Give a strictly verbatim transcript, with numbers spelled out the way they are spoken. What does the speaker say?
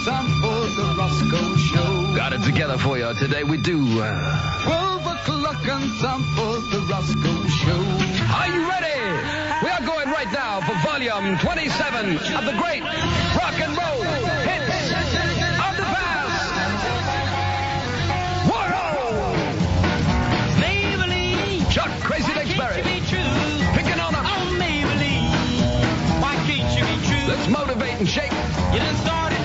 time for the Roscoe Show. Got it together for you today. We do. Uh... twelve o'clock and time for the Roscoe Show. Are you ready? We are going right now for volume twenty-seven of the great rock and roll hits of the past. Warhol! Maybelline, Chuck Crazy Dick Berry. Picking on up. Oh, Maybelline, why can't you be true? Let's motivate and shake. You done started